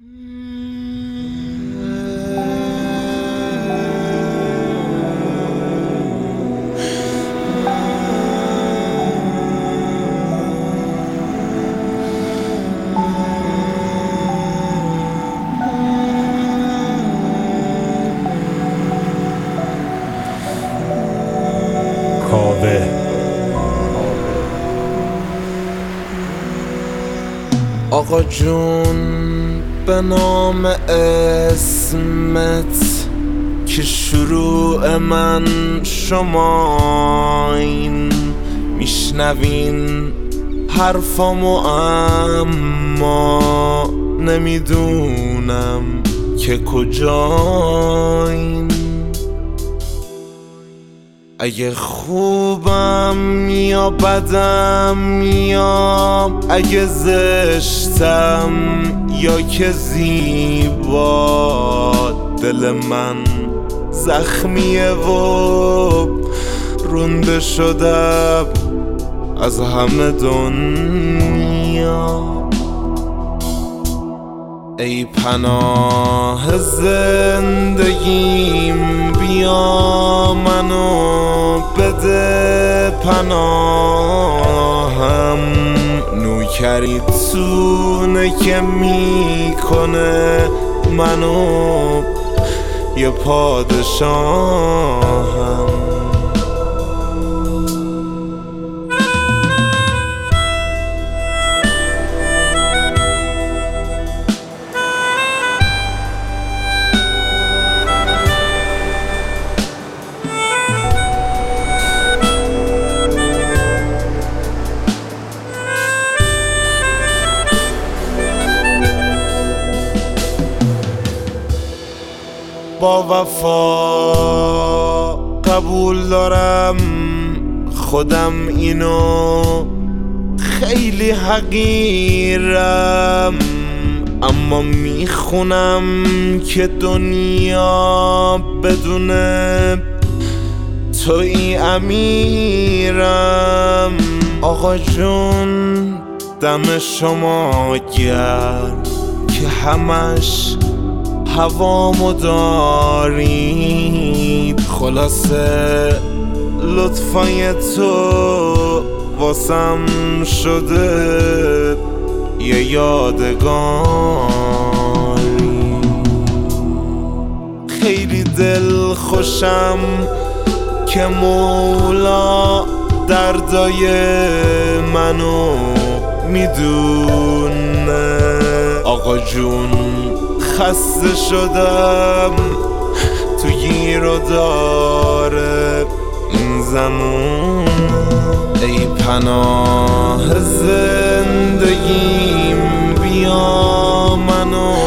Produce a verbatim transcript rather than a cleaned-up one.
کاوه آقا جون به نام اسمت که شروع من شماین، میشنوین حرفامو اما نمیدونم که کجاین. اگه خوبم یا بدم، یا اگه زشتم یا که زیبا، دل من زخمیه و رونده شدم از همه دنیا. ای پناه زندگیم بیا منو بده پناهم، نوکری تونه که میکنه منو یه پادشاهم. با وفا قبول دارم خودم اینو خیلی حقیرم، اما میخونم که دنیا بدون توی امیرم. آقا جون دم شما گرم که همش هوامو دارید، خلاصه لطفای تو واسم شده یه یادگاری. خیلی دل خوشم که مولا دردای منو میدونه. آقا جون خسته شدم تو گیر و داره این زمان. ای پناه زندگیم بیا منو